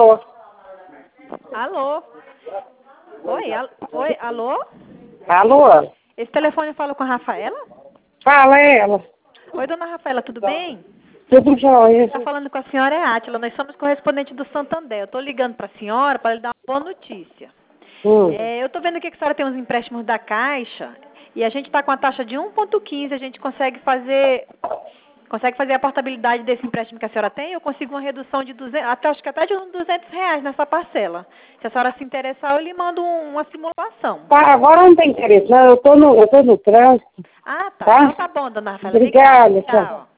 Alô? Alô? Oi, alô? Alô? Esse telefone fala com a Rafaela? Fala, ela. Oi, dona Rafaela, tudo bem? Tudo jóia. Está falando com a senhora é Átila, nós somos correspondentes do Santander. Eu estou ligando para a senhora para lhe dar uma boa notícia. Eu estou vendo aqui que a senhora tem uns empréstimos da Caixa e a gente está com a taxa de 1,15, a gente consegue fazer a portabilidade desse empréstimo que a senhora tem, eu consigo uma redução de 200, acho que até de uns R$ 200 nessa parcela. Se a senhora se interessar, eu lhe mando uma simulação. Tá, agora não tem interesse, não. Eu tô no trânsito. Ah, tá. Tá? Então tá bom, dona Rafaela. Obrigada, Tchau.